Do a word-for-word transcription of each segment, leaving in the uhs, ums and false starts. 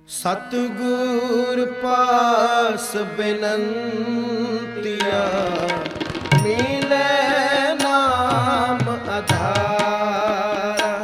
ਸਤਿਗੁਰ ਪਾਸ ਬਿਨੰਤੀਆ, ਮਿਲੈ ਨਾਮ ਆਧਾਰਾ।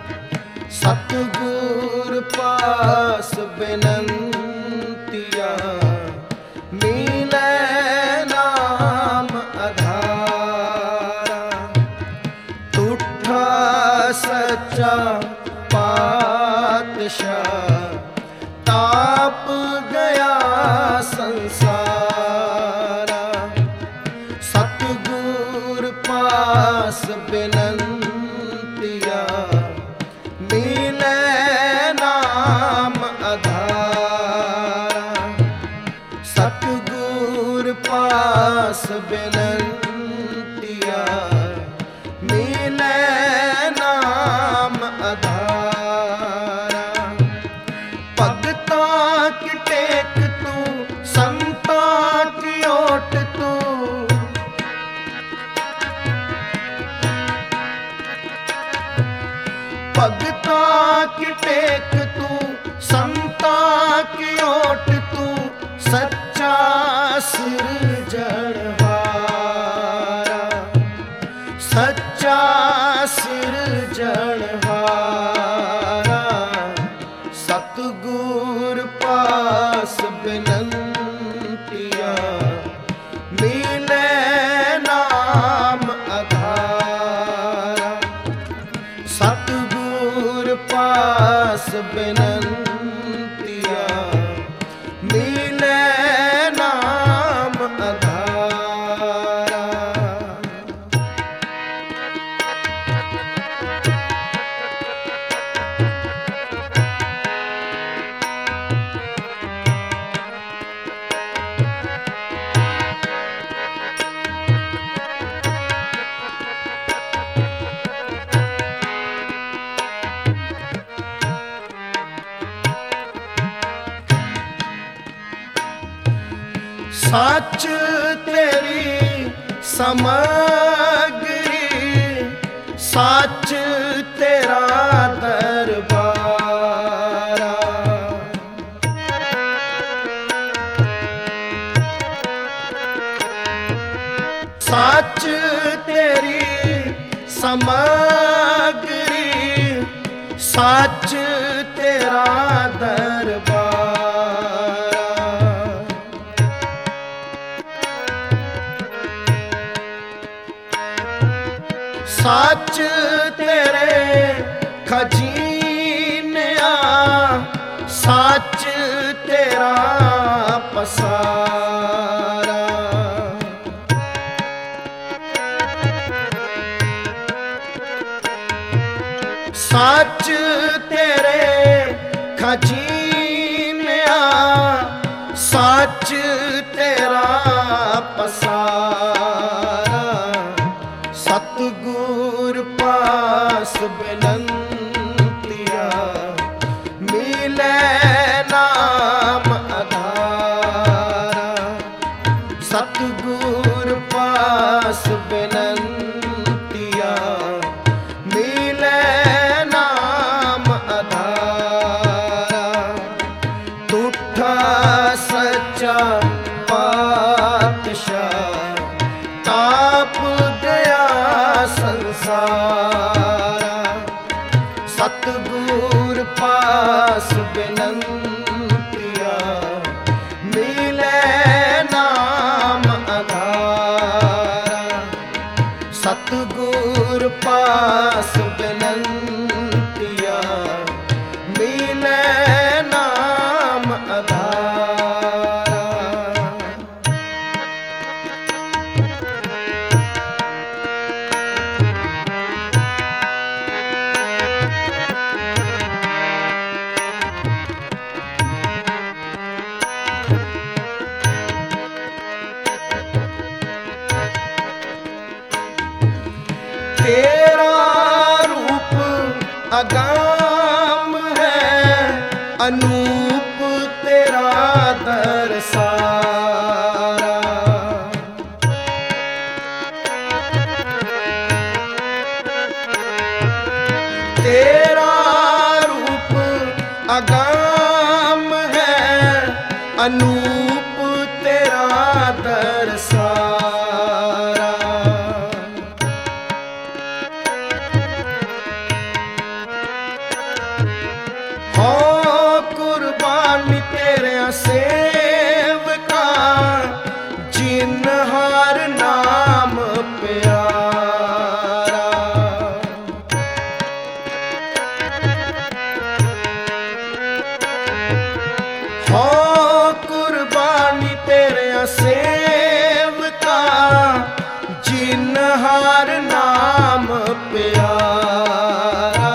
ਸਤਿਗੁਰ ਪਾਸ ਬਿਨੰਤੀਆ, ਮਿਲੈ ਨਾਮ ਆਧਾਰਾ। ਤੁਠਾ ਸੱਚਾ ਪਾਤਸ਼ਾਹ, ਤਾਪ ਗਿਆ ਸੰਸਾਰਾ। ਸਤਿਗੁਰ ਪਾਸ ਬਿਨੰਤੀਆ, ਮਿਲੈ ਨਾਮ ਆਧਾਰਾ। ਸਤਿਗੁਰ ਪਾਸ ਬਿਨੰਤੀਆ, ਮਿਲੈ ਨਾਮ ਆਧਾਰਾ। ਭਗਤਾਂ ਕੀ ਟੇਕ ਤੂੰ, ਸੰਤਾਂ ਕੀ ਓਟ ਤੂੰ। ਭਗਤਾਂ ਕੀ ਟੇਕ ਤੂੰ, ਸੰਤਾਂ ਕੀ ਓਟ ਤੂੰ। ਸੱਚਾ ਸਿਰਜਣਹਾਰਾ, ਸੱਚਾ ਸਿਰਜਣਹਾਰਾ। ਸਤਿਗੁਰ ਪਾਸ ਬਿਨੰਤੀਆ, ਮਿਲੈ ਨਾਮ ਆਧਾਰਾ। ਸਤਿਗੁਰ ਪਾਸ ਬਿਨੰਤੀਆ, ਮਿਲੈ ਨਾਮ ਆਧਾਰਾ। ਸੱਚ ਤੇਰੀ ਸਮਗਰੀ, ਸੱਚ ਤੇਰਾ ਦਰਬਾਰਾ। ਸੱਚ ਤੇਰੀ ਸਮਗਰੀ, ਸੱਚ ਤੇਰਾ ਦਰਬਾਰਾ। ਸੱਚ ਤੇਰੇ ਖਜ਼ੀਨਿਆ, ਸੱਚ ਤੇਰਾ ਪਸਾਰਾ। ਸੱਚ ਤੇਰੇ ਖਜ਼ੀਨਿਆ, ਸੱਚ ਤੇਰਾ ਪਸਾਰਾ। ਸਤਿਗੁਰ ਪਾਸ ਬਿਨੰਤੀਆ, ਮਿਲੈ ਨਾਮ ਆਧਾਰਾ। ਸਤਿਗੁਰ ਪਾਸ ਬਿਨੰਤੀਆ, ਮਿਲੈ ਨਾਮ ਆਧਾਰਾ। ਤੁਠਾ ਸੱਚਾ ਪਾਤਸ਼ਾਹ, ਤਾਪ ਗਿਆ ਸੰਸਾਰਾ। ਸਤਿਗੁਰ ਪਾਸ ਬਿਨੰਤੀਆ, ਮਿਲੈ ਨਾਮ ਆਧਾਰਾ। ਸਤਿਗੁਰ ਪਾਸ ਬਿਨੰਤੀਆ, ਮਿਲੈ ਨਾਮ ਆਧਾਰਾ। ਤੇਰਾ ਰੂਪ ਅਗੰਮ ਹੈ, ਅਨੂਪ ਤੇਰਾ ਦਰਸਾਰਾ। ਤੇਰਾ ਰੂਪ ਅਗੰਮ अनूप तेरा दरसारा। हो कुर्बानी तेरे सेवका जिन हर नाम प्यारा। हो कुर्बानी तेरे सेवका जिन हर नाम प्यारा।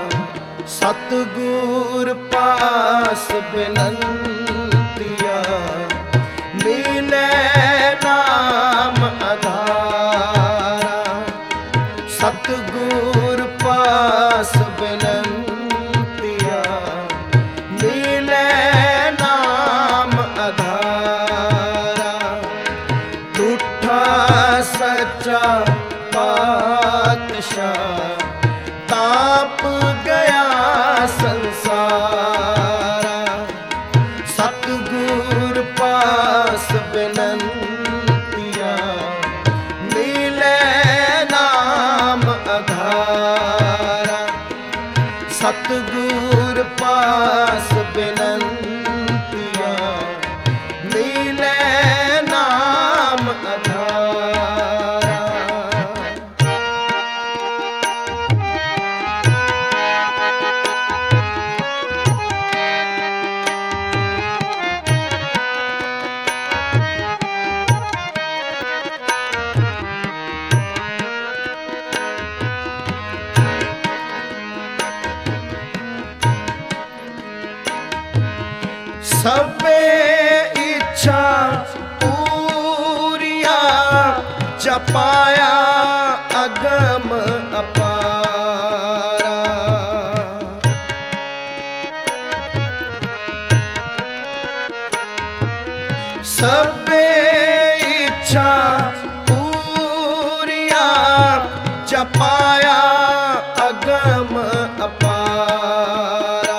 सतगुर पास बिनंतिया मिले नाम आधारा। सतगुर पास बिनंतिया मिले नाम आधारा। झूठा सच्चा पातशाह ताप गया संसारा। सतगुर पास बिनंतिया मिले नाम आधारा। सतगुर पास बिनंतिया मिले नाम आधारा। सबे इच्छा पूरिया जपाया अगम अपारा। सबे इच्छा पूरिया जपाया अगम अपारा।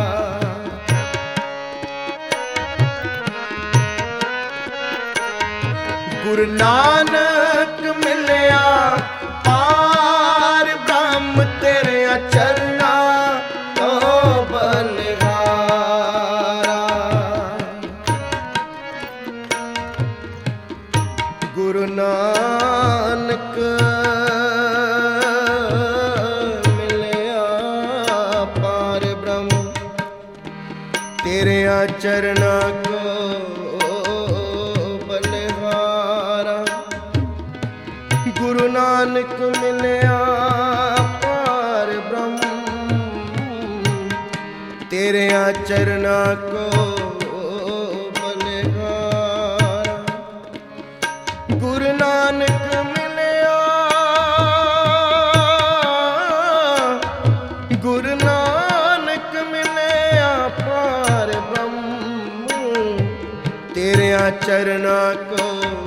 गुरु नानक मिलया पार ब्रह्म तेरे चरना तो बलिहारा। गुरु नानक मिलया पार ब्रह्म तेरे चरना को गुरु नानक मिलया पार ब्रह्म तेरे चरना को बलिहारा। गुरु नानक मिलया गुरु नानक मिलया पार ब्रह्म तेरे चरना को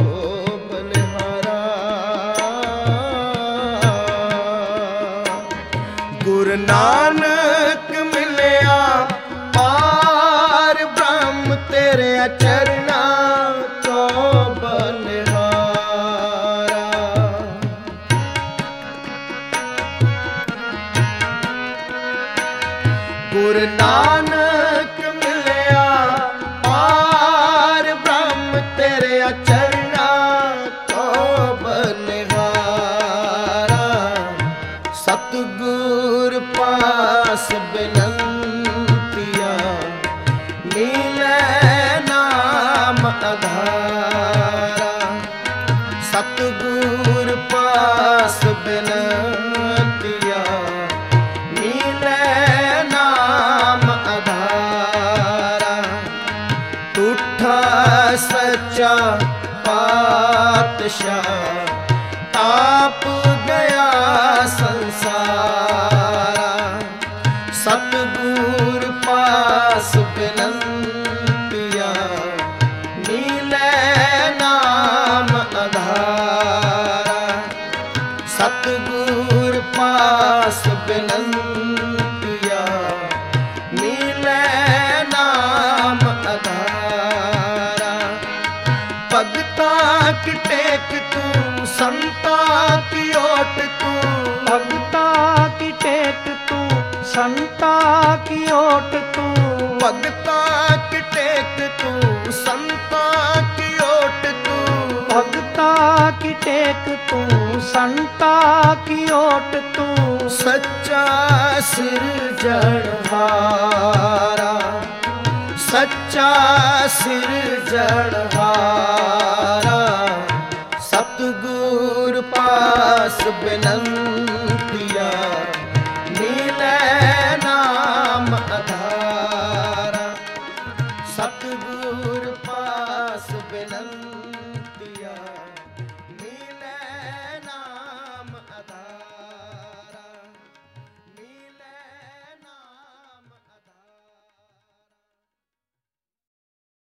गुरु नानक मिलया पार ब्रह्म तेरे चरना तो बलिहारा। गुरु नानक मिलया पार ब्रह्म तेरे चरना तो बलिहारा। सतगुर पास बिनंतिया मिले नाम आधारा। सतगुर पास बिनंतिया मिले नाम आधारा। झूठा सच्चा की ओट तू, भगता की टेक तू, संता की ओट तू, भगता की टेक तू, संता की ओट तू, सच्चा सिरजनहारा, सच्चा सिरजनहारा, सतगुर पास बिनंती